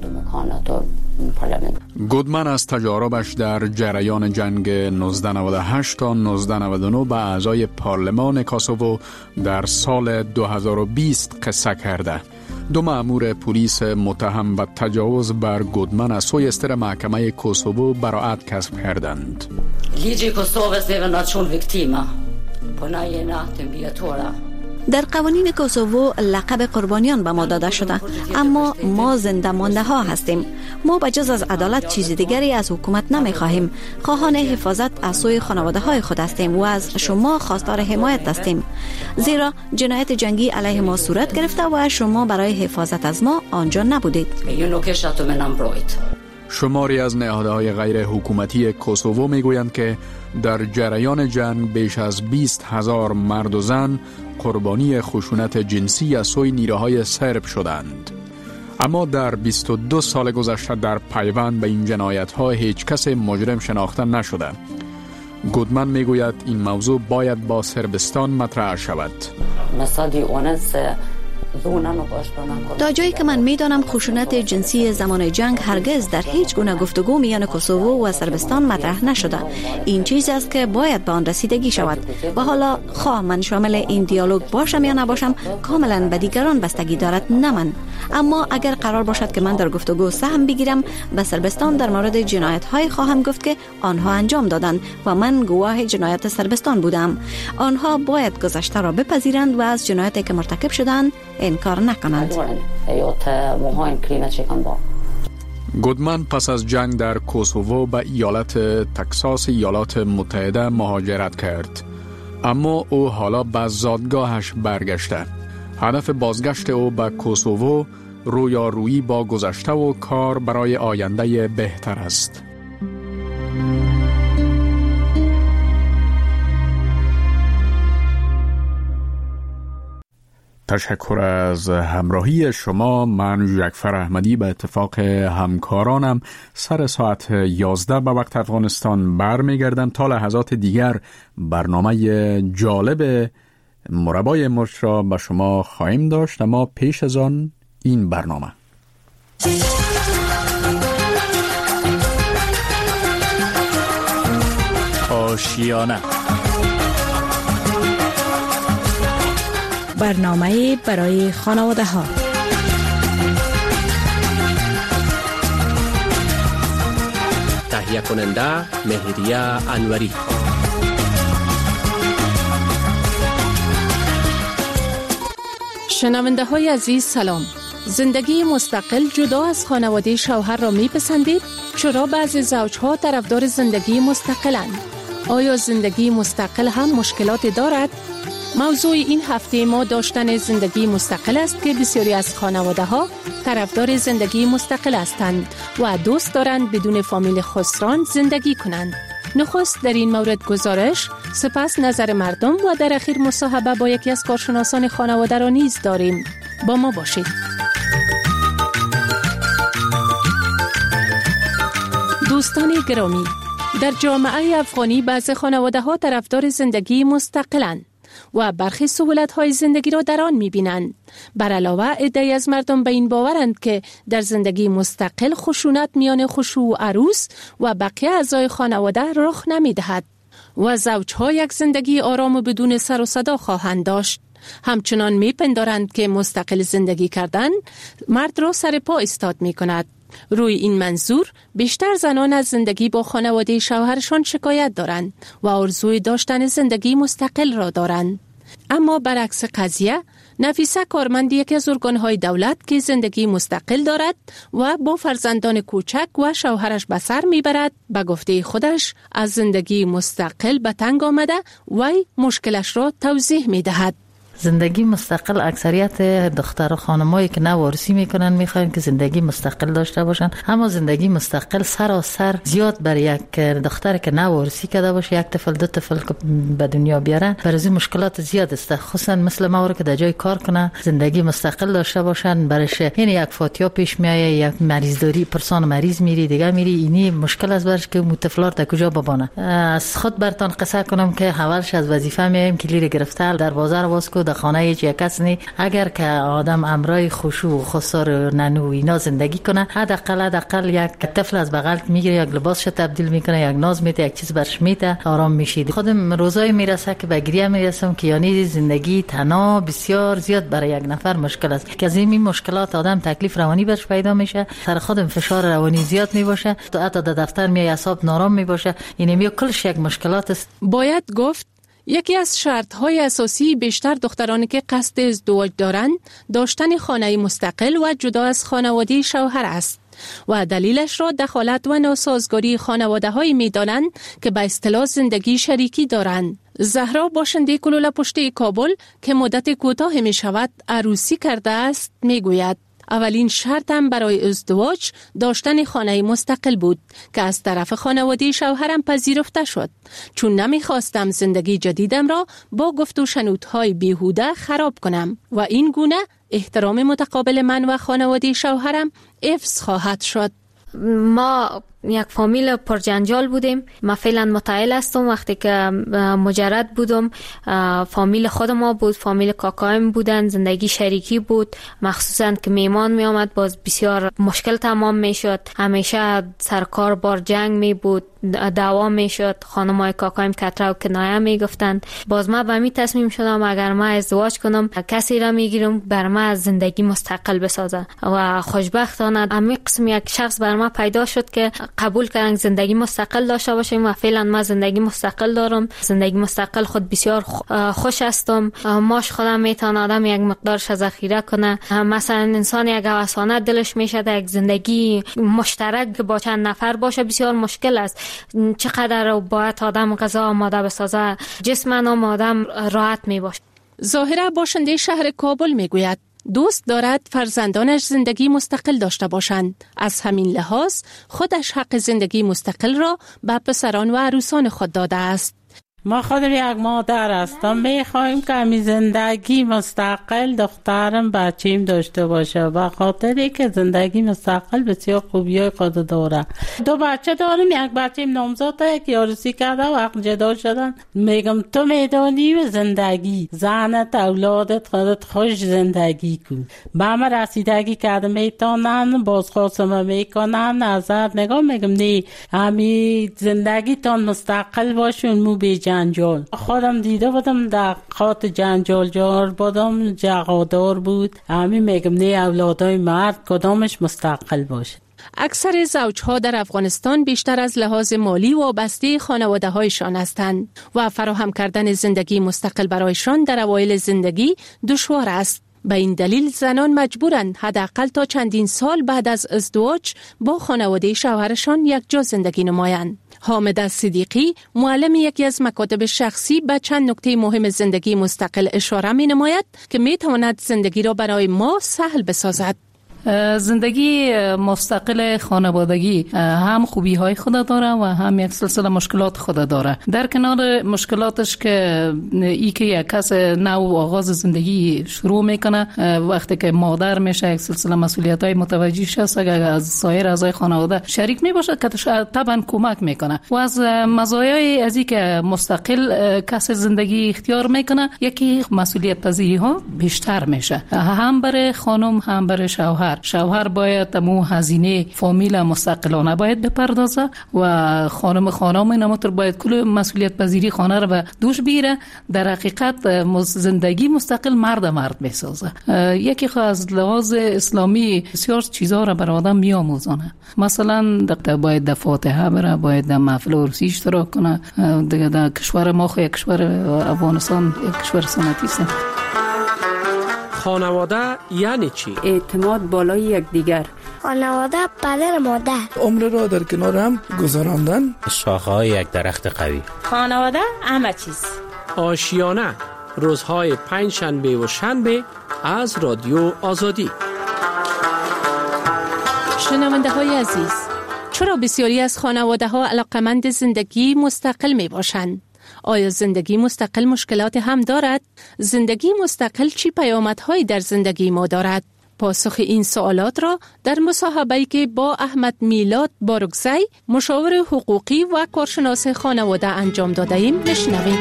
گودمن از تجاربش در جریان جنگ نوزده نود و هشت تا نوزده نود و نه به اعضای پارلمان کوسوو در سال دو هزار و بیست قصه کرده. دو مأمور پلیس متهم به تجاوز بر گودمن از سوی استر محکمه کوسوو براءت کسب کردند. در قوانین کوسوو لقب قربانیان به ما داده شده، اما ما زنده مانده ها هستیم. ما بجز از عدالت چیز دیگری از حکومت نمی خواهیم. خواهان حفاظت از سوی خانواده های خود هستیم و از شما خواستار حمایت هستیم، زیرا جنایت جنگی علیه ما صورت گرفته و شما برای حفاظت از ما آنجا نبودید. شماری از نهادهای غیر حکومتی کوسوو میگویند که در جریان جنگ بیش از بیست هزار مرد و زن قربانی خشونت جنسی از سوی نیروهای سرب شدند. اما در بیست و دو سال گذشته در پیوند به این جنایت ها هیچ کس مجرم شناخته نشده. گودمن میگوید این موضوع باید با صربستان مطرح شود. تا جایی که من میدانم خشونت جنسی زمان جنگ هرگز در هیچ گونه گفتگو میان کوسوو و صربستان مطرح نشده. این چیز است که باید به آن رسیدگی شود و حالا خواه من شامل این دیالوگ باشم یا نباشم کاملا به دیگران بستگی دارد، نه من. اما اگر قرار باشد که من در گفتگو سهم بگیرم، به صربستان در مورد جنایت های خواهم گفت که آنها انجام دادند و من گواه جنایت صربستان بودم. آنها باید گذشته را بپذیرند و از جنایتی که مرتکب شدند انکار نکنند. گودمن پس از جنگ در کوسوو به ایالت تکساس ایالات متحده مهاجرت کرد، اما او حالا به زادگاهش برگشته. هدف بازگشت او به کوسوو رویارویی با گذشته و کار برای آینده بهتر است. تشکر از همراهی شما. من جعفر احمدی به اتفاق همکارانم سر ساعت یازده به وقت افغانستان برمیگردم. تا لحظات دیگر برنامه جالب مربای مشت را به شما خواهیم داشت، اما پیش از آن این برنامه آشیانه، برنامه برای خانواده ها. تهیه کننده مهریه انوری. شنونده های عزیز سلام. زندگی مستقل جدا از خانواده شوهر را می پسندید؟ چرا بعضی زوجها طرفدار زندگی مستقلند؟ آیا زندگی مستقل هم مشکلات دارد؟ موضوع این هفته ما داشتن زندگی مستقل است که بسیاری از خانواده ها طرفدار زندگی مستقل هستند و دوست دارند بدون فامیل خسران زندگی کنند. نخست در این مورد گزارش، سپس نظر مردم و در اخیر مصاحبه با یکی از کارشناسان خانواده را نیز داریم. با ما باشید. دوستان گرامی، در جامعه افغانی بعضی خانواده ها طرفدار زندگی مستقلند و برخی سهولت‌های زندگی را در آن می‌بینند. بر علاوه عده‌ای از مردم به این باورند که در زندگی مستقل خشونت میان خشوع و عروس و بقیه اعضای خانواده رخ نمی‌دهد و زوج‌ها یک زندگی آرام و بدون سر و صدا خواهند داشت. همچنان می‌پندارند که مستقل زندگی کردن مرد را سر پا ایستاد می‌کند. روی این منظور بیشتر زنان از زندگی با خانواده شوهرشان شکایت دارند و آرزوی داشتن زندگی مستقل را دارند. اما برعکس قضیه، نفیسه کارمند یکی از ارگان‌های دولت که زندگی مستقل دارد و با فرزندان کوچک و شوهرش به سر میبرد، به گفته خودش از زندگی مستقل به تنگ آمده و مشکلش را توضیح میدهد. زندگی مستقل اکثریت دختر و خانمایی که نوارسی میکنن میخواین که زندگی مستقل داشته باشن، اما زندگی مستقل سراسر زیاد برای یک دختر که نوارسی کرده باشه، یک طفل دو طفل که به دنیا بیارن، برای مشکلات زیاد است. خصوصا مثل ما که در جای کار کنه زندگی مستقل داشته باشن، برش این یک فاتیا پیش میایه، یک مریض داری پرسان مریض میری دیگه میری، اینی مشکل است برش که متفلار تا کجا ببانه. از خود برتان قصه کنم که اولش از وظیفه میایم کلیر گرفته دروازه رو باز کو در خانه هیچ یک کس نی. اگر که آدم امرای خشوع و خسار و ننو اینا زندگی کنه، حداقل حداقل یک طفل از بغل میگیره، یک لباسش تبدیل میکنه، یک ناز میده، یک چیز برش میده، آرام میشید. خودم روزای میرسه که به گریه میرسم که یعنی زندگی تنها بسیار زیاد برای یک نفر مشکل است، که از این مشکلات آدم تکلیف روانی برش پیدا میشه، سر خودم فشار روانی زیاد میباشه، تو حتی در دفتر میای اعصاب نارام میباشه، این میو کلش یک مشکلات است. باید گفت یکی از شرط‌های اساسی بیشتر دخترانی که قصد ازدواج دارند داشتن خانه مستقل و جدا از خانواده شوهر است و دلیلش را دخالت و ناسازگاری خانواده‌هایی می‌دانند که به اصطلاح زندگی شریکی دارند. زهرا باشنده کلوله پشتی کابل که مدت کوتاه می‌شود عروسی کرده است می‌گوید اولین شرطم برای ازدواج داشتن خانه مستقل بود که از طرف خانواده شوهرم پذیرفته شد، چون نمیخواستم زندگی جدیدم را با گفت و شنودهای بیهوده خراب کنم و این گونه احترام متقابل من و خانواده شوهرم حفظ خواهد شد. ما یک فامیل پرجنجال بودیم. من فعلا متعهل هستم. وقتی که مجرد بودم فامیل خود ما بود، فامیل کاکایم بودن، زندگی شریکی بود، مخصوصا که میمان می آمد باز بسیار مشکل تمام می شد. همیشه سرکار بار جنگ می بود، دعوا می شد، خانمای کاکایم کتره و کنایه می گفتند. باز ما به می تصمیم شدم اگر ما ازدواج کنم کسی را می گیرم بر ما از زندگی مستقل بسازه و خوشبختانه همین قسم یک شخص بر ما پیدا شد که قبول کردن زندگی مستقل داشته باشیم و فعلا ما زندگی مستقل دارم. زندگی مستقل خود بسیار خوش هستم. ماش خودم میتونه آدم یک مقدارش ذخیره کنه. مثلا انسان یک هوسانه دلش میشه یک زندگی مشترک با چند نفر باشه بسیار مشکل است. چقدر باید آدم غذا آماده بسازه، جسمن هم آدم راحت میباشه. ظاهرا باشنده شهر کابل میگوید دوست دارد فرزندانش زندگی مستقل داشته باشند. از همین لحاظ خودش حق زندگی مستقل را به پسران و عروسان خود داده است. ما خودم یک مادر هستم، میخوایم که همی زندگی مستقل دخترم بچیم داشته باشه، به خاطری که زندگی مستقل بسیار خوبیای خود داره. دو بچه دارم، یک بچیم نامزاده، یک عروسی کرده و حق جدا شدن. میگم تو میدانی و زندگی زنت اولادت خودت خوش زندگی کن. به همه رسیدگی کرده میتونن بازخواستم میکنن نظر نگاه. میگم نه، همی زندگی تان مستقل باشون مو بی جنجال. خودم دیده بودم در خاط جنجال جار بودم، جغادار بود. همین میگم نه اولادای مرد کدامش مستقل باشه. اکثر زوجها در افغانستان بیشتر از لحاظ مالی وابسته خانواده هایشان هستند و فراهم کردن زندگی مستقل برایشان در اوایل زندگی دشوار است. به این دلیل زنان مجبورند حداقل تا چندین سال بعد از ازدواج با خانواده شوهرشان یک جا زندگی نمایند. حامد صدیقی معلم یکی از مکاتب شخصی به چند نکته مهم زندگی مستقل اشاره می نماید که می تواند زندگی را برای ما سهل بسازد. زندگی مستقل خانوادگی هم خوبی های خود داره و هم یک سلسله مشکلات خود داره. در کنار مشکلاتش که ای که یک کس نو آغاز زندگی شروع میکنه، وقتی که مادر میشه یک سلسله مسئولیت های متوجه شست اگر از سایر اعضای خانواده شریک میباشه که طبعا کمک میکنه. و از مزایای از این که مستقل کس زندگی اختیار میکنه، یکی مسئولیت پذیری ها بیشتر میشه، هم برای خانم هم برای شوهر. شوهر باید تمام هزینه فامیل مستقلانه باید بپردازه و خانم خانم نماتر باید کل مسئولیت پذیری خانه رو به دوش بیره. در حقیقت زندگی مستقل مرد مرد میسازه. یکی خو از لحاظ اسلامی بسیار چیزا رو بر آدم میآموزونه. مثلا باید در فاتحه بره، باید در محفل عرسی اشتراک کنه. دیگه در کشور ما خو یک کشور افغانستان یک کشور سنتی است. خانواده یعنی چی؟ اعتماد بالای یکدیگر. خانواده پدر مادر. عمر را در کنار هم گذراندن. شاخه‌های یک درخت قوی. خانواده همه چیز. آشیانه روزهای پنج شنبه و شنبه از رادیو آزادی. شنونده های عزیز، چرا بسیاری از خانواده ها علاقمند زندگی مستقل می باشند؟ آیا زندگی مستقل مشکلات هم دارد؟ زندگی مستقل چی پیامدهایی در زندگی ما دارد؟ پاسخ این سوالات را در مصاحبه‌ای که با احمد میلاد بارگزی، مشاور حقوقی و کارشناس خانواده انجام داده ایم بشنویم.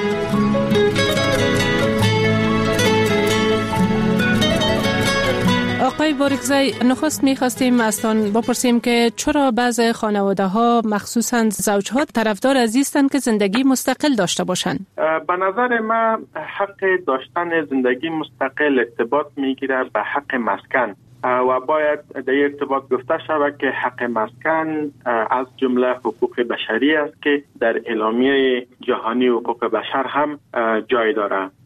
آقای بارگزی، نخست می‌خواستیم ازتان بپرسیم که چرا بعض خانواده‌ها مخصوصاً زوج‌ها طرفدار از هستند که زندگی مستقل داشته باشند؟ به نظر من حق داشتن زندگی مستقل ارتباط میگیره به حق مسکن و باید در این ارتباط گفته شود که حق مسکن از جمله حقوق بشری است که در اعلامیه جهانی حقوق بشر هم جای داره.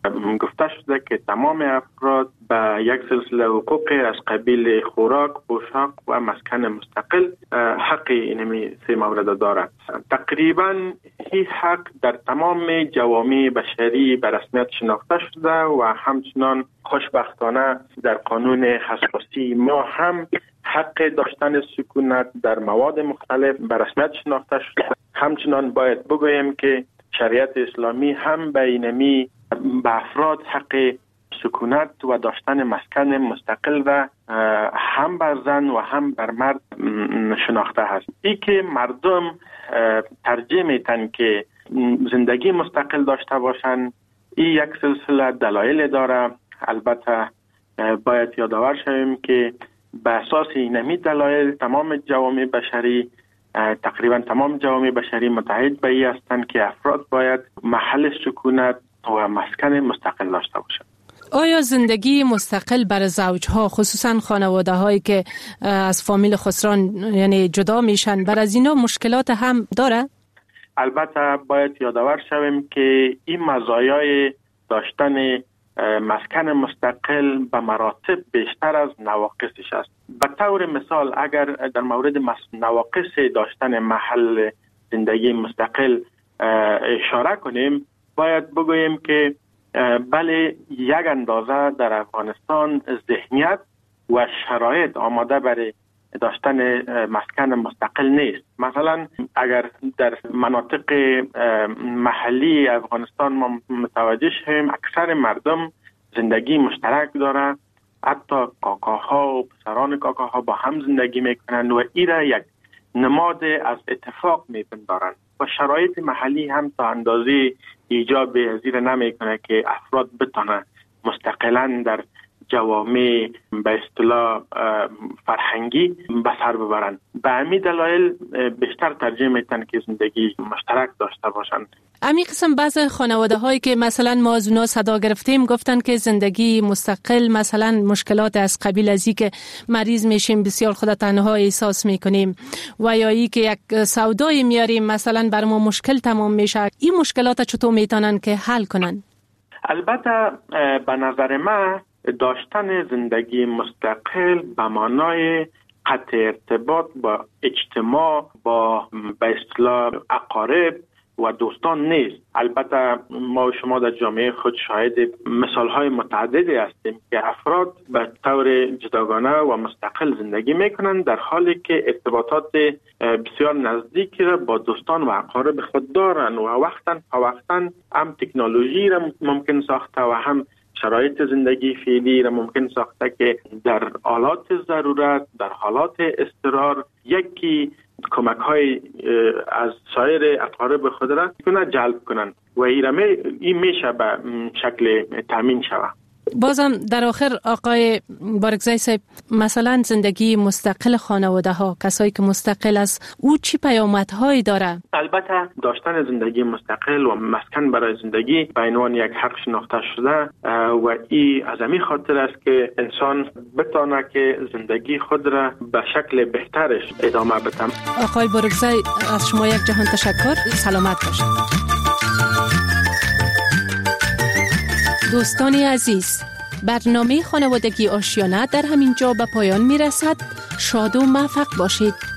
گفته شده که تمام افراد به یک سلسله حقوق از قبیل خوراک، پوشاک و مسکن مستقل حق اینمی سه مورد دارد. تقریبا این حق در تمام جوامع بشری به رسمیت شناخته شده و همچنان خوشبختانه در قانون اساسی ما هم حق داشتن سکونت در مواد مختلف به رسمیت شناخته شده. همچنان باید بگوییم که شریعت اسلامی هم به اینمی به افراد حق سکونت و داشتن مسکن مستقل و هم بر زن و هم بر مرد شناخته هست. ای که مردم ترجیح میتن که زندگی مستقل داشته باشن، این یک سلسله دلایل داره. البته باید یادآور شویم که به اساس اینمی دلایل تمام جوامع بشری تقریبا تمام جوامع بشری متحد به این هستند که افراد باید محل سکونت و مسکن مستقل داشته باشند. آیا زندگی مستقل برای زوجها، خصوصا خانواده هایی که از فامیل خسران یعنی جدا میشن، بر از اینا مشکلات هم داره؟ البته باید یادآور شویم که این مزایای داشتن مسکن مستقل به مراتب بیشتر از نواقصش است. به طور مثال اگر در مورد نواقص داشتن محل زندگی مستقل اشاره کنیم، باید بگوییم که بله یک اندازه در افغانستان ذهنیت و شرایط آماده برای داشتن مسکن مستقل نیست. مثلا اگر در مناطق محلی افغانستان ما متوجه شویم اکثر مردم زندگی مشترک داره، حتی کاکاها و پسران کاکاها با هم زندگی میکنند و ایره یک نماد از اتفاق میپندارند و شرایط محلی هم تا اندازه ایجاب پذیر نمیکنه که افراد بتونه مستقلا در جوامع به اصطلاح فرهنگی به سر ببرند. به همین دلایل بیشتر ترجیح میتن که زندگی مشترک داشته باشند. امی قسم بعض خانواده هایی که مثلا ما از اونا صدا گرفتیم گفتن که زندگی مستقل مثلا مشکلات از قبیل از این که مریض میشیم بسیار خود تنها احساس میکنیم و یا ای که یک سودای میاریم مثلا بر ما مشکل تمام میشه. این مشکلات چطور میتونن که حل کنن؟ البته به نظر من داشتن زندگی مستقل به معنای قطع ارتباط با اجتماع، با به اصطلاح اقارب و دوستان نیست. البته ما و شما در جامعه خود شاهد مثالهای متعددی هستیم که افراد به طور جداگانه و مستقل زندگی میکنند در حالی که ارتباطات بسیار نزدیکی را با دوستان و اقارب خود دارند و وقتا فوقتا هم تکنولوژی را ممکن ساخته و هم شرایط زندگی فعلی را ممکن ساخته که در حالات ضرورت، در حالات اضطرار یکی کمک های از سایر اقارب خود را کنه جلب کنن و این میشه به شکل تامین شود. بازم در آخر آقای بارگزای صاحب، مثلا زندگی مستقل خانواده ها، کسایی که مستقل است، او چی پیامدهایی داره؟ البته داشتن زندگی مستقل و مسکن برای زندگی به عنوان یک حق شناخته شده و این از همین خاطر است که انسان بتونه که زندگی خود را به شکل بهترش ادامه بده. آقای بارگزای از شما یک جهان تشکر. سلامت باشید. دوستان عزیز، برنامه خانوادگی آشیانه در همین جا به پایان می رسد. شاد و موفق باشید.